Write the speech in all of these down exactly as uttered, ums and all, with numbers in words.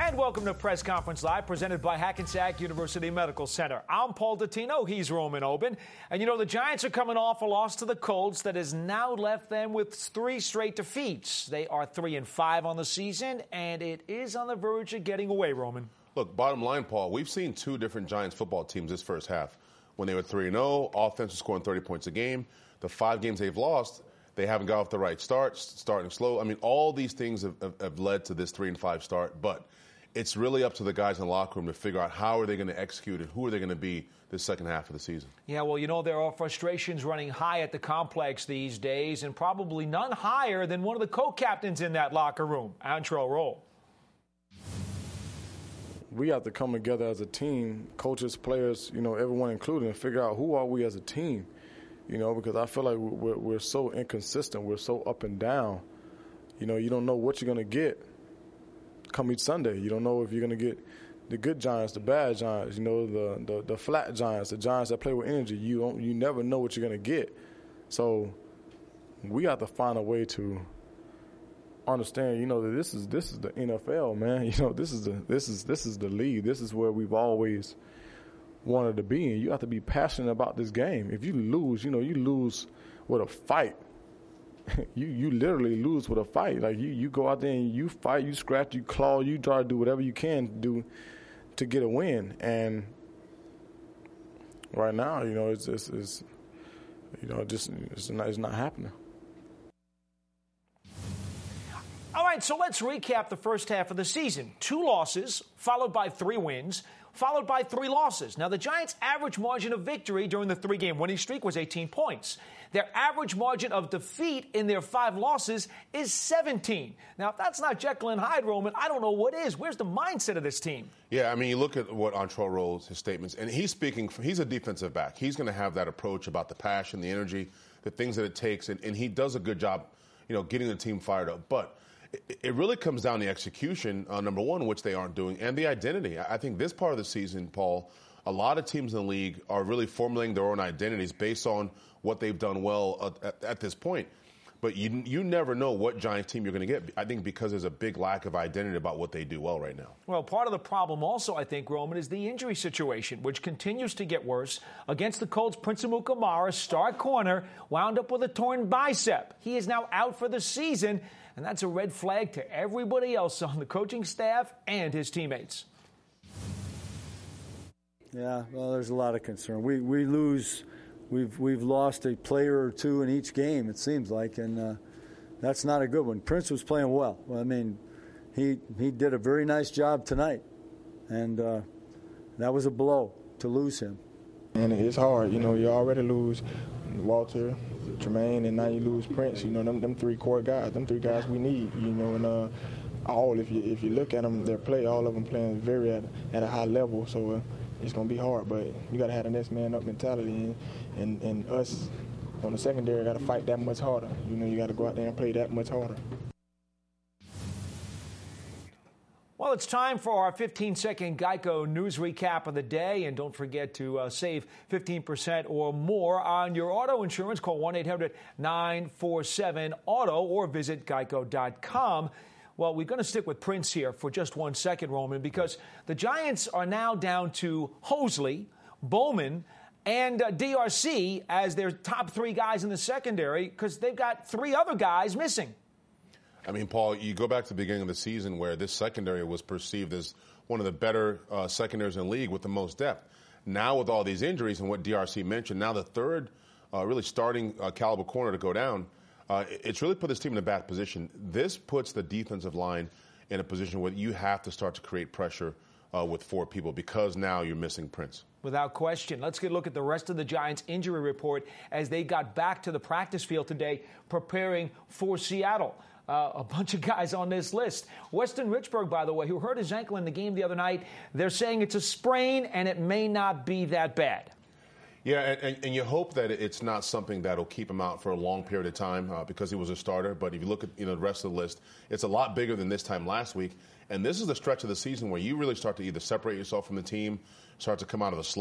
And welcome to Press Conference Live, presented by Hackensack University Medical Center. I'm Paul Dottino. He's Roman Oben. And you know, the Giants are coming off a loss to the Colts that has now left them with three straight defeats. They are three and five on the season, and it is on the verge of getting away, Roman. Look, bottom line, Paul, we've seen two different Giants football teams this first half. When they were three and oh, offense was scoring thirty points a game. The five games they've lost, they haven't got off the right start, starting slow. I mean, all these things have, have, have led to this three and five start, but it's really up to the guys in the locker room to figure out how are they going to execute and who are they going to be this second half of the season. Yeah, well, you know, there are frustrations running high at the complex these days, and probably none higher than one of the co-captains in that locker room, Antrel Rolle. We have to come together as a team, coaches, players, you know, everyone included, and figure out who are we as a team, you know, because I feel like we're, we're so inconsistent. We're so up and down. You know, you don't know what you're going to get come each Sunday. You don't know if you're going to get the good Giants, the bad Giants, you know, the, the, the flat Giants, the Giants that play with energy. You don't, you never know what you're going to get. So we have to find a way to understand, you know, that this is this is the N F L, man. You know, this is the this is this is the league. This is where we've always wanted to be, and you have to be passionate about this game. If you lose, you know, you lose with a fight. you you literally lose with a fight. Like you, you go out there and you fight, you scratch, you claw, you try to do whatever you can to do to get a win. And right now, you know, it's it's, it's you know, just it's not it's not happening. All right, so let's recap the first half of the season. Two losses, followed by three wins, followed by three losses. Now, the Giants' average margin of victory during the three-game winning streak was eighteen points. Their average margin of defeat in their five losses is seventeen. Now, if that's not Jekyll and Hyde, Roman, I don't know what is. Where's the mindset of this team? Yeah, I mean, you look at what Antrel Rolle's, his statements, and he's speaking, for, he's a defensive back. He's going to have that approach about the passion, the energy, the things that it takes, and, and he does a good job, you know, getting the team fired up. But it really comes down to execution, uh, number one, which they aren't doing, and the identity. I think this part of the season, Paul, a lot of teams in the league are really formulating their own identities based on what they've done well at, at this point. But you you never know what Giants team you're going to get, I think, because there's a big lack of identity about what they do well right now. Well, part of the problem also, I think, Roman, is the injury situation, which continues to get worse. Against the Colts, Prince Amukamara, star corner, wound up with a torn bicep. He is now out for the season, and that's a red flag to everybody else on the coaching staff and his teammates. Yeah, well, there's a lot of concern. We we lose, we've we've lost a player or two in each game, it seems like, and uh, that's not a good one. Prince was playing well. I mean, he he did a very nice job tonight, and uh, that was a blow to lose him. And it's hard, you know. You already lose Walter, Tremaine, and now you lose Prince. You know, them them three core guys, them three guys we need. You know, and uh, all if you if you look at them, their play, all of them playing very at at a high level. So uh, it's gonna be hard, but you gotta have the next man up mentality, and and, and us on the secondary gotta fight that much harder. You know, you gotta go out there and play that much harder. Well, it's time for our fifteen-second Geico News Recap of the day. And don't forget to uh, save fifteen percent or more on your auto insurance. Call one eight hundred nine four seven auto or visit geico dot com. Well, we're going to stick with Prince here for just one second, Roman, because the Giants are now down to Hosley, Bowman, and uh, D R C as their top three guys in the secondary because they've got three other guys missing. I mean, Paul, you go back to the beginning of the season where this secondary was perceived as one of the better uh, secondaries in the league with the most depth. Now with all these injuries and what D R C mentioned, now the third uh, really starting uh, caliber corner to go down, uh, it's really put this team in a bad position. This puts the defensive line in a position where you have to start to create pressure uh, with four people because now you're missing Prince. Without question. Let's get a look at the rest of the Giants' injury report as they got back to the practice field today preparing for Seattle. Uh, a bunch of guys on this list. Weston Richburg, by the way, who hurt his ankle in the game the other night, they're saying it's a sprain and it may not be that bad. Yeah, and, and you hope that it's not something that'll keep him out for a long period of time uh, because he was a starter. But if you look at you know the rest of the list, it's a lot bigger than this time last week. And this is the stretch of the season where you really start to either separate yourself from the team, start to come out of the slump.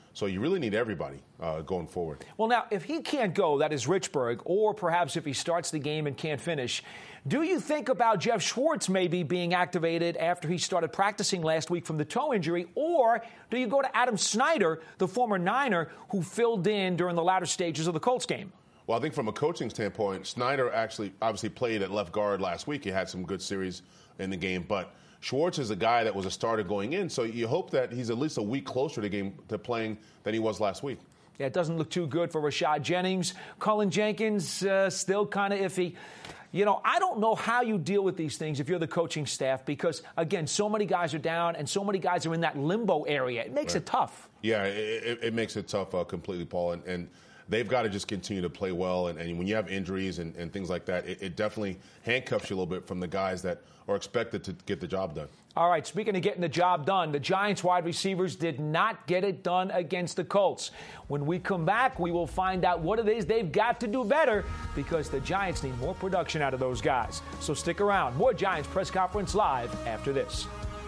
So you really need everybody uh, going forward. Well, now, if he can't go, that is Richburg, or perhaps if he starts the game and can't finish, do you think about Jeff Schwartz maybe being activated after he started practicing last week from the toe injury, or do you go to Adam Snyder, the former Niner, who filled in during the latter stages of the Colts game? Well, I think from a coaching standpoint, Snyder actually obviously played at left guard last week. He had some good series in the game, but Schwartz is a guy that was a starter going in, so you hope that he's at least a week closer to game to playing than he was last week. Yeah, it doesn't look too good for Rashad Jennings. Cullen Jenkins, uh, still kind of iffy. You know, I don't know how you deal with these things if you're the coaching staff because, again, so many guys are down and so many guys are in that limbo area. It makes right. it tough. Yeah, it, it, it makes it tough uh, completely, Paul. And, and they've got to just continue to play well. And, and when you have injuries and, and things like that, it, it definitely handcuffs you a little bit from the guys that are expected to get the job done. All right, speaking of getting the job done, the Giants wide receivers did not get it done against the Colts. When we come back, we will find out what it is they've got to do better because the Giants need more production out of those guys. So stick around. More Giants press conference live after this.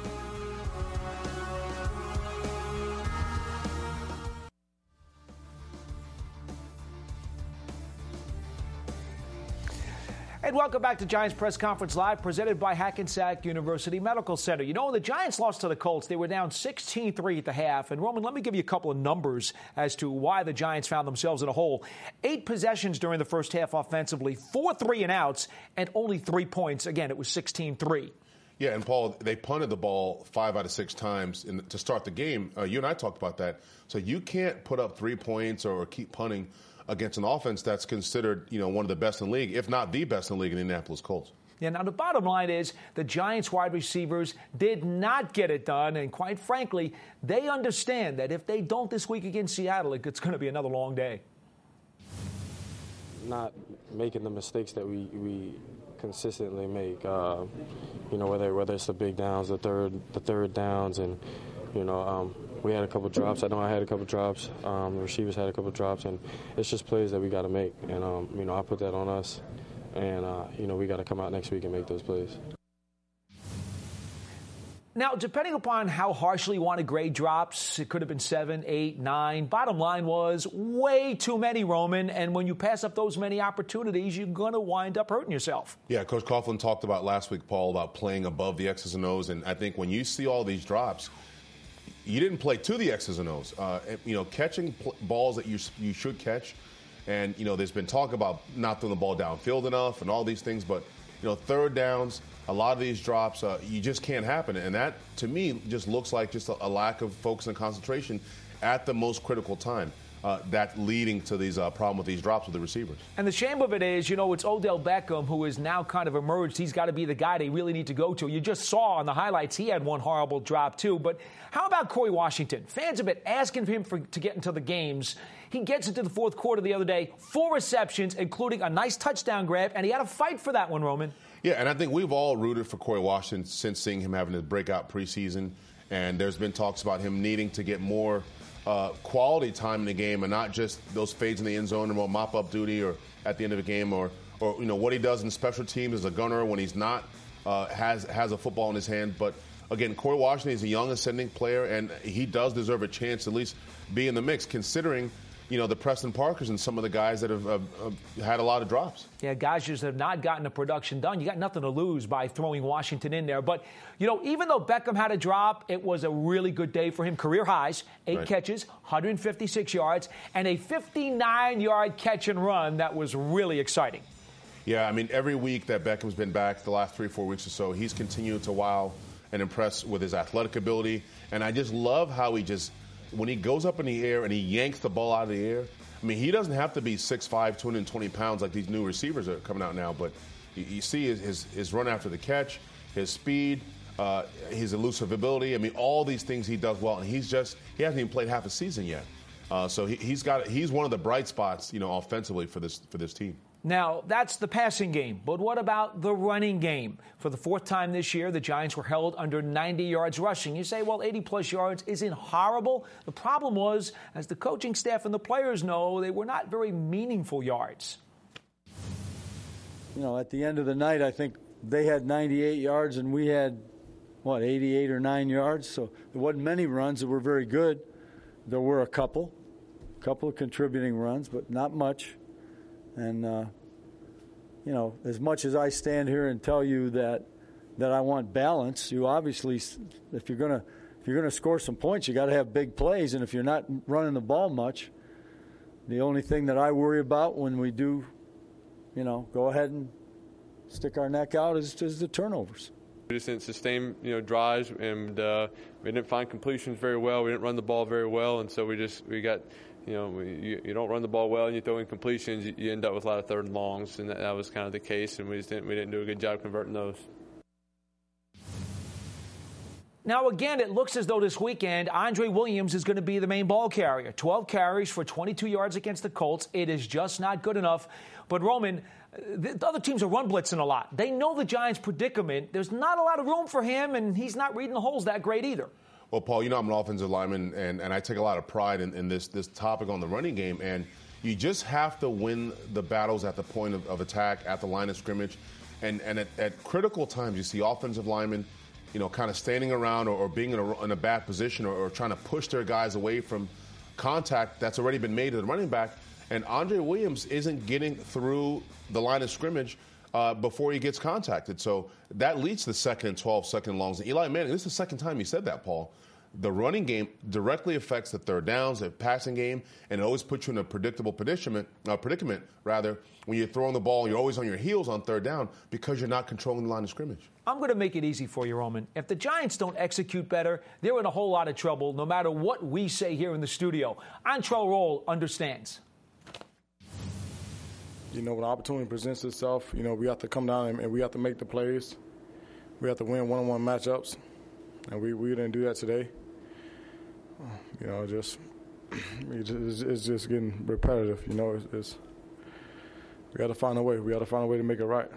And welcome back to Giants Press Conference Live, presented by Hackensack University Medical Center. You know, when the Giants lost to the Colts, they were down sixteen three at the half. And, Roman, let me give you a couple of numbers as to why the Giants found themselves in a hole. Eight possessions during the first half offensively, four three and outs, and only three points. Again, it was sixteen three. Yeah, and, Paul, they punted the ball five out of six times in, to start the game. Uh, you and I talked about that. So you can't put up three points or keep punting against an offense that's considered, you know, one of the best in the league, if not the best in the league in the Indianapolis Colts. Yeah, now the bottom line is the Giants wide receivers did not get it done, and quite frankly, they understand that if they don't this week against Seattle, it's going to be another long day. Not making the mistakes that we, we consistently make, uh, you know, whether whether it's the big downs, the third the third downs, and you know, um, we had a couple drops. I know I had a couple drops. Um, the receivers had a couple drops, and it's just plays that we got to make. And um, you know, I put that on us, and uh, you know, we got to come out next week and make those plays. Now, depending upon how harshly you want to grade drops, it could have been seven, eight, nine. Bottom line was way too many, Roman. And when you pass up those many opportunities, you're going to wind up hurting yourself. Yeah, Coach Coughlin talked about last week, Paul, about playing above the X's and O's. And I think when you see all these drops, you didn't play to the X's and O's. Uh, you know, catching pl- balls that you you should catch. And, you know, there's been talk about not throwing the ball downfield enough and all these things. But, you know, third downs, a lot of these drops, uh, you just can't happen. And that, to me, just looks like just a, a lack of focus and concentration at the most critical time. Uh, that leading to these uh, problem with these drops with the receivers. And the shame of it is, you know, it's Odell Beckham who has now kind of emerged. He's got to be the guy they really need to go to. You just saw on the highlights he had one horrible drop too. But how about Corey Washington? Fans have been asking him for, to get into the games. He gets into the fourth quarter the other day, four receptions, including a nice touchdown grab, and he had a fight for that one, Roman. Yeah, and I think we've all rooted for Corey Washington since seeing him having his breakout preseason. And there's been talks about him needing to get more Uh, quality time in the game and not just those fades in the end zone or more mop-up duty or at the end of the game or, or you know, what he does in special teams as a gunner when he's not uh, has has a football in his hand. But, again, Corey Washington is a young ascending player, and he does deserve a chance to at least be in the mix, considering, you know, the Preston Parkers and some of the guys that have uh, uh, had a lot of drops. Yeah, guys just have not gotten the production done. You got nothing to lose by throwing Washington in there. But, you know, even though Beckham had a drop, it was a really good day for him. Career highs, eight right. catches, one hundred fifty-six yards, and a fifty-nine-yard catch and run that was really exciting. Yeah, I mean, every week that Beckham's been back, the last three, four weeks or so, he's continued to wow and impress with his athletic ability. And I just love how he just, when he goes up in the air and he yanks the ball out of the air, I mean, he doesn't have to be six five, two hundred twenty pounds like these new receivers are coming out now, but you, you see his, his, his run after the catch, his speed, uh, his elusive ability. I mean, all these things he does well, and he's just, he hasn't even played half a season yet. Uh, so he, he's got, he's one of the bright spots, you know, offensively for this, for this team. Now, that's the passing game. But what about the running game? For the fourth time this year, the Giants were held under ninety yards rushing. You say, well, eighty-plus yards isn't horrible. The problem was, as the coaching staff and the players know, they were not very meaningful yards. You know, at the end of the night, I think they had ninety-eight yards and we had, what, eighty-eight or nine yards. So there wasn't many runs that were very good. there were a couple, couple of contributing runs, but not much. And, uh, you know, as much as I stand here and tell you that that I want balance, you obviously, if you're gonna if you're gonna score some points, you got to have big plays. And if you're not running the ball much, the only thing that I worry about when we do, you know, go ahead and stick our neck out is, is the turnovers. We just didn't sustain, you know, drives, and uh, we didn't find completions very well. We didn't run the ball very well, and so we just we got. You know, you, you don't run the ball well and you throw in completions, you, you end up with a lot of third and longs, and that, that was kind of the case, and we just didn't we didn't do a good job converting those. Now, again, it looks as though this weekend Andre Williams is going to be the main ball carrier. twelve carries for twenty-two yards against the Colts. It is just not good enough. But, Roman, the other teams are run blitzing a lot. They know the Giants' predicament. There's not a lot of room for him, and he's not reading the holes that great either. Well, Paul, you know I'm an offensive lineman, and, and I take a lot of pride in, in this this topic on the running game. And you just have to win the battles at the point of, of attack, at the line of scrimmage. And, and at, at critical times, you see offensive linemen, you know, kind of standing around or, or being in a, in a bad position or, or trying to push their guys away from contact that's already been made to the running back. And Andre Williams isn't getting through the line of scrimmage Uh, before he gets contacted. So that leads to second and twelve, second and longs. And Eli Manning, this is the second time he said that, Paul. The running game directly affects the third downs, the passing game, and it always puts you in a predictable predicament, uh, predicament rather, when you're throwing the ball, you're always on your heels on third down because you're not controlling the line of scrimmage. I'm going to make it easy for you, Roman. If the Giants don't execute better, they're in a whole lot of trouble, no matter what we say here in the studio. Antrel Rolle understands. You know, when the opportunity presents itself, you know, we have to come down and, and we have to make the plays. We have to win one-on-one matchups, and we, we didn't do that today. You know, just it's, it's just getting repetitive. You know, it's, it's we got to find a way. We got to find a way to make it right.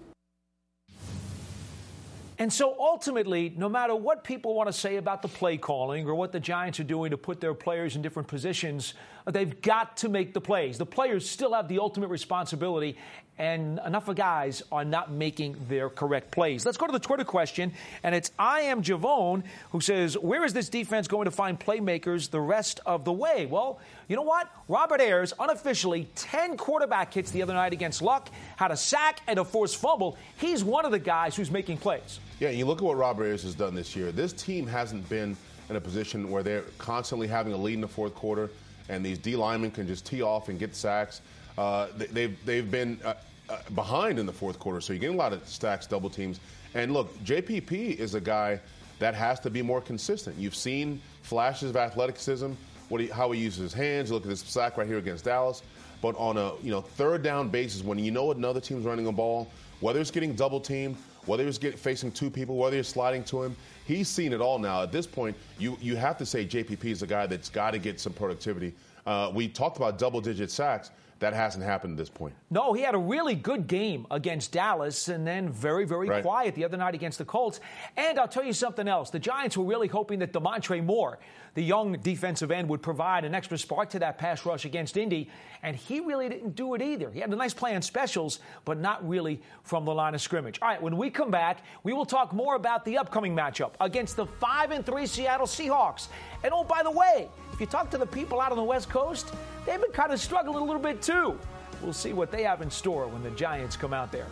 And so ultimately, no matter what people want to say about the play calling or what the Giants are doing to put their players in different positions, they've got to make the plays. The players still have the ultimate responsibility, and enough of guys are not making their correct plays. Let's go to the Twitter question, and it's I am Javone who says, where is this defense going to find playmakers the rest of the way? Well, you know what? Robert Ayers, unofficially, ten quarterback hits the other night against Luck, had a sack and a forced fumble. He's one of the guys who's making plays. Yeah, you look at what Robert Ayers has done this year. This team hasn't been in a position where they're constantly having a lead in the fourth quarter, and these D linemen can just tee off and get sacks. Uh, they, they've they've been uh, uh, behind in the fourth quarter, so you're getting a lot of stacks, double teams. And look, J P P is a guy that has to be more consistent. You've seen flashes of athleticism, what he, how he uses his hands. You look at this sack right here against Dallas. But on a you know third down basis, when you know another team's running a ball, whether it's getting double teamed, whether he's get, facing two people, whether you're sliding to him, he's seen it all now. At this point, you, you have to say J P P is a guy that's got to get some productivity. Uh, we talked about double-digit sacks. That hasn't happened at this point. No, he had a really good game against Dallas and then very, very right. quiet the other night against the Colts. And I'll tell you something else. The Giants were really hoping that DeMontre Moore, the young defensive end, would provide an extra spark to that pass rush against Indy, and he really didn't do it either. He had a nice play on specials, but not really from the line of scrimmage. All right, when we come back, we will talk more about the upcoming matchup against the five and three Seattle Seahawks. And oh, by the way, if you talk to the people out on the West Coast, they've been kind of struggling a little bit too. We'll see what they have in store when the Giants come out there.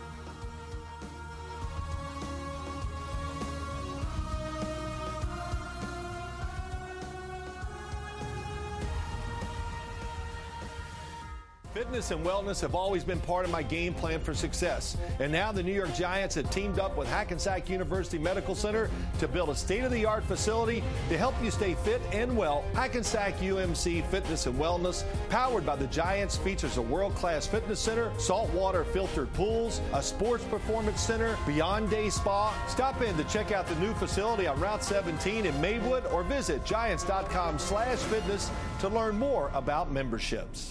Fitness and wellness have always been part of my game plan for success. And now the New York Giants have teamed up with Hackensack University Medical Center to build a state-of-the-art facility to help you stay fit and well. Hackensack U M C Fitness and Wellness, powered by the Giants, features a world-class fitness center, saltwater filtered pools, a sports performance center, Beyond Day Spa. Stop in to check out the new facility on Route seventeen in Maywood or visit giants.com slash fitness to learn more about memberships.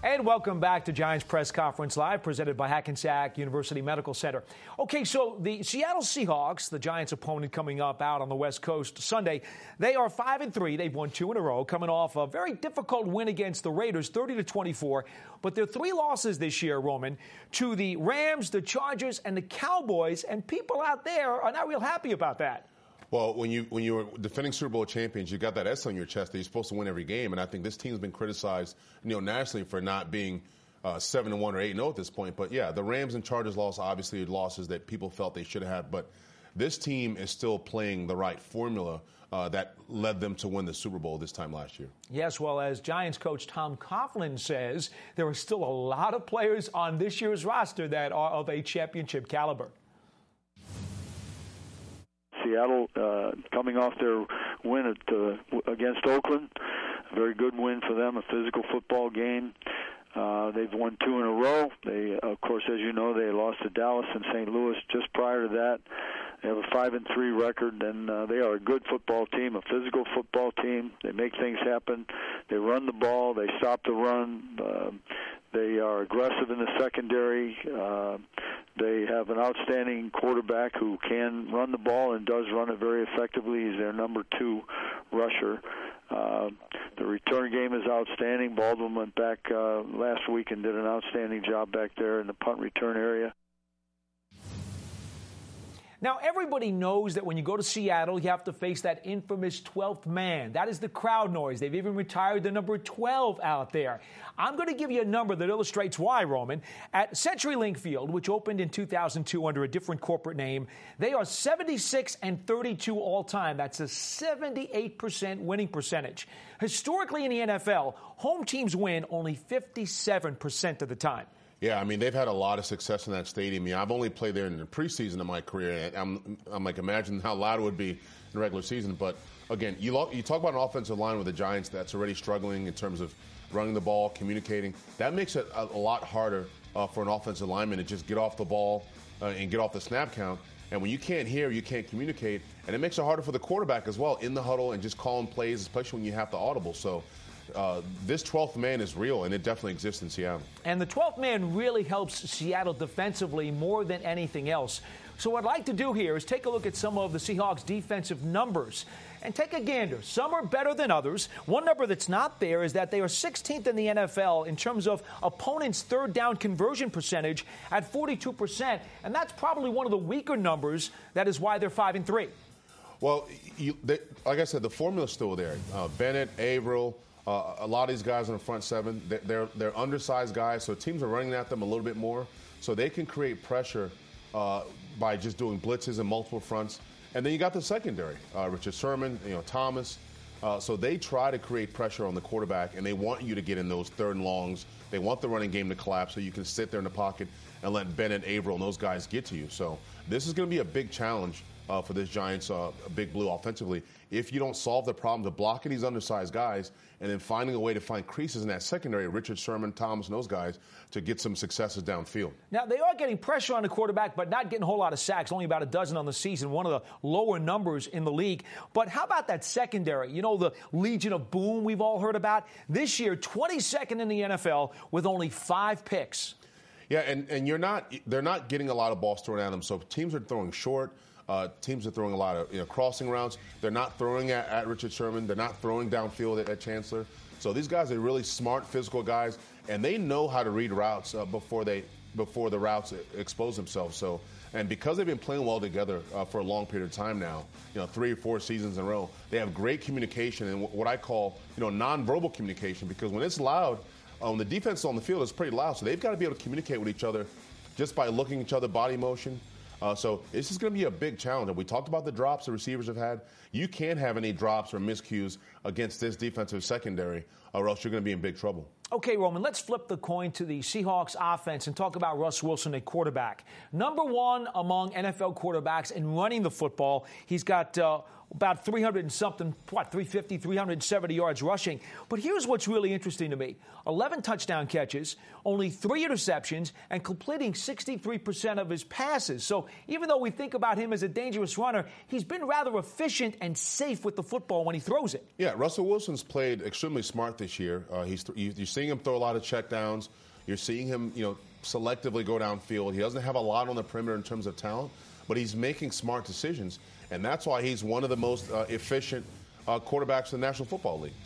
And welcome back to Giants Press Conference Live, presented by Hackensack University Medical Center. Okay, so the Seattle Seahawks, the Giants' opponent coming up out on the West Coast Sunday, they are five and three. They've won two in a row, coming off a very difficult win against the Raiders, thirty to twenty-four. But their three losses this year, Roman, to the Rams, the Chargers, and the Cowboys, and people out there are not real happy about that. Well, when you when you were defending Super Bowl champions, you got that S on your chest that you're supposed to win every game, and I think this team's been criticized, you know, nationally for not being uh, seven and one or eight and zero at this point. But yeah, the Rams and Chargers loss obviously are losses that people felt they should have had, but this team is still playing the right formula uh, that led them to win the Super Bowl this time last year. Yes, well, as Giants coach Tom Coughlin says, there are still a lot of players on this year's roster that are of a championship caliber. Seattle uh, coming off their win at, uh, against Oakland, a very good win for them, a physical football game. Uh, they've won two in a row. They, of course, as you know, they lost to Dallas and Saint Louis just prior to that. They have a five and three record, and uh, they are a good football team, a physical football team. They make things happen. They run the ball. They stop the run. Uh, they are aggressive in the secondary. Uh, they have an outstanding quarterback who can run the ball and does run it very effectively. He's their number two rusher. Uh, the return game is outstanding. Baldwin went back uh, last week and did an outstanding job back there in the punt return area. Now, everybody knows that when you go to Seattle, you have to face that infamous twelfth man. That is the crowd noise. They've even retired the number twelve out there. I'm going to give you a number that illustrates why, Roman. At CenturyLink Field, which opened in two thousand two under a different corporate name, they are seventy-six and thirty-two all time. That's a seventy-eight percent winning percentage. Historically in the N F L, home teams win only fifty-seven percent of the time. Yeah, I mean, they've had a lot of success in that stadium. I mean, I've only played there in the preseason of my career, and I'm, I'm like, imagine how loud it would be in the regular season. But, again, you, lo- you talk about an offensive line with the Giants that's already struggling in terms of running the ball, communicating. That makes it a, a lot harder uh, for an offensive lineman to just get off the ball uh, and get off the snap count. And when you can't hear, you can't communicate. And it makes it harder for the quarterback as well in the huddle and just calling plays, especially when you have the audible. So, Uh, this twelfth man is real, and it definitely exists in Seattle. And the twelfth man really helps Seattle defensively more than anything else. So what I'd like to do here is take a look at some of the Seahawks' defensive numbers and take a gander. Some are better than others. One number that's not there is that they are sixteenth in the N F L in terms of opponents' third down conversion percentage at forty-two percent, and that's probably one of the weaker numbers. That is why they're five and three. Well, you, they, like I said, the formula's still there. Uh, Bennett, Averill, Uh, a lot of these guys in the front seven, they're, they're undersized guys, so teams are running at them a little bit more. So they can create pressure uh, by just doing blitzes in multiple fronts. And then you got the secondary, uh, Richard Sherman, you know, Thomas. Uh, so they try to create pressure on the quarterback, and they want you to get in those third and longs. They want the running game to collapse so you can sit there in the pocket and let Bennett, Averill, and those guys get to you. So this is going to be a big challenge uh, for this Giants, uh, Big Blue offensively. If you don't solve the problems of blocking these undersized guys and then finding a way to find creases in that secondary, Richard Sherman, Thomas, and those guys, to get some successes downfield. Now, they are getting pressure on the quarterback, but not getting a whole lot of sacks, only about a dozen on the season, one of the lower numbers in the league. But how about that secondary? You know, the Legion of Boom we've all heard about? This year, twenty-second in the N F L with only five picks. Yeah, and, and you're not, they're not getting a lot of balls thrown at them, so teams are throwing short. Uh, teams are throwing a lot of you know, crossing routes. They're not throwing at, at Richard Sherman. They're not throwing downfield at, at Chancellor. So these guys are really smart, physical guys, and they know how to read routes uh, before they before the routes expose themselves. So, and because they've been playing well together uh, for a long period of time now, you know, three or four seasons in a row, they have great communication and what I call you know nonverbal communication. Because when it's loud, um, the defense on the field is pretty loud, so they've got to be able to communicate with each other just by looking at each other, body motion. Uh, so this is going to be a big challenge. We talked about the drops the receivers have had. You can't have any drops or miscues against this defensive secondary, or else you're going to be in big trouble. Okay, Roman, let's flip the coin to the Seahawks offense and talk about Russ Wilson at quarterback. Number one among N F L quarterbacks in running the football. He's got uh, about three hundred and something, what, three fifty, three seventy yards rushing. But here's what's really interesting to me. eleven touchdown catches, only three interceptions, and completing sixty-three percent of his passes. So even though we think about him as a dangerous runner, he's been rather efficient and safe with the football when he throws it. Yeah, Russell Wilson's played extremely smart this year. Uh, he's th- you're seeing him throw a lot of checkdowns. You're seeing him, you know, selectively go downfield. He doesn't have a lot on the perimeter in terms of talent, but he's making smart decisions. And that's why he's one of the most uh, efficient uh, quarterbacks in the National Football League.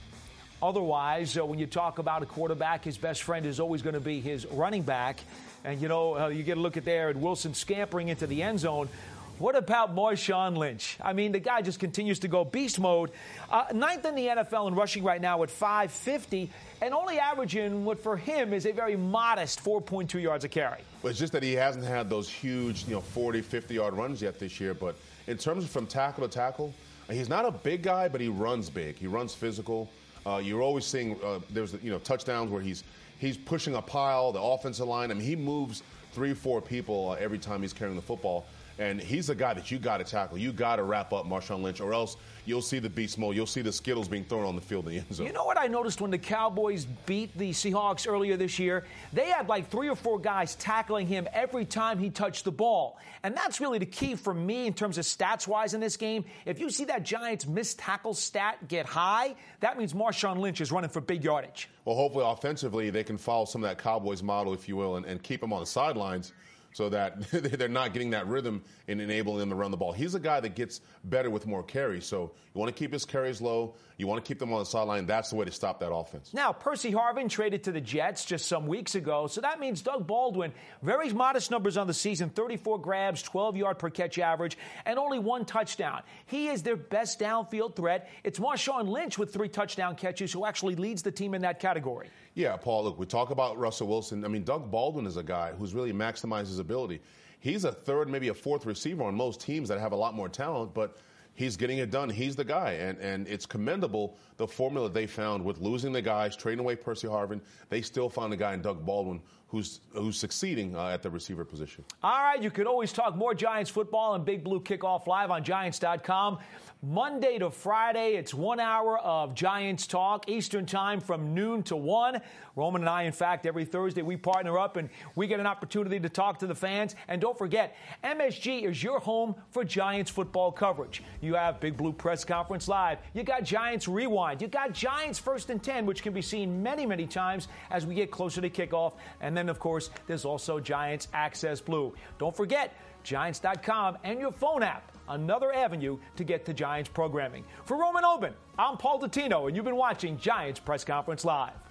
Otherwise, uh, when you talk about a quarterback, his best friend is always going to be his running back. And, you know, uh, you get a look at there at Wilson scampering into the end zone. What about Marshawn Lynch? I mean, the guy just continues to go beast mode. Uh, ninth in the N F L in rushing right now at five fifty, and only averaging what for him is a very modest four point two yards a carry. Well, it's just that he hasn't had those huge, you know, forty, fifty-yard runs yet this year. But in terms of from tackle to tackle, he's not a big guy, but he runs big. He runs physical. Uh, you're always seeing uh, there's, you know, touchdowns where he's he's pushing a pile, the offensive line. I mean, he moves three, four people uh, every time he's carrying the football. And he's a guy that you got to tackle. You got to wrap up Marshawn Lynch, or else you'll see the beast mode. You'll see the Skittles being thrown on the field in the end zone. You know what I noticed when the Cowboys beat the Seahawks earlier this year? They had like three or four guys tackling him every time he touched the ball. And that's really the key for me in terms of stats-wise in this game. If you see that Giants missed tackle stat get high, that means Marshawn Lynch is running for big yardage. Well, hopefully offensively they can follow some of that Cowboys model, if you will, and, and keep him on the sidelines, so that they're not getting that rhythm and enabling them to run the ball. He's a guy that gets better with more carries. So you want to keep his carries low. You want to keep them on the sideline. That's the way to stop that offense. Now, Percy Harvin traded to the Jets just some weeks ago. So that means Doug Baldwin, very modest numbers on the season, thirty-four grabs, twelve yard per catch average, and only one touchdown. He is their best downfield threat. It's Marshawn Lynch with three touchdown catches who actually leads the team in that category. Yeah, Paul, look, we talk about Russell Wilson. I mean, Doug Baldwin is a guy who's really maximized his ability. He's a third, maybe a fourth receiver on most teams that have a lot more talent, but he's getting it done. He's the guy, and, and it's commendable, the formula they found with losing the guys, trading away Percy Harvin. They still found a guy in Doug Baldwin who's who's succeeding uh, at the receiver position. All right, you can always talk more Giants football and Big Blue Kickoff live on Giants dot com. Monday to Friday, it's one hour of Giants talk, Eastern time from noon to one. Roman and I, in fact, every Thursday we partner up and we get an opportunity to talk to the fans. And don't forget, M S G is your home for Giants football coverage. You have Big Blue Press Conference Live. You got Giants Rewind. You got Giants First and ten, which can be seen many, many times as we get closer to kickoff. And then, of course, there's also Giants Access Blue. Don't forget, Giants dot com and your phone app, another avenue to get to Giants programming. For Roman Oben, I'm Paul Dottino, and you've been watching Giants Press Conference Live.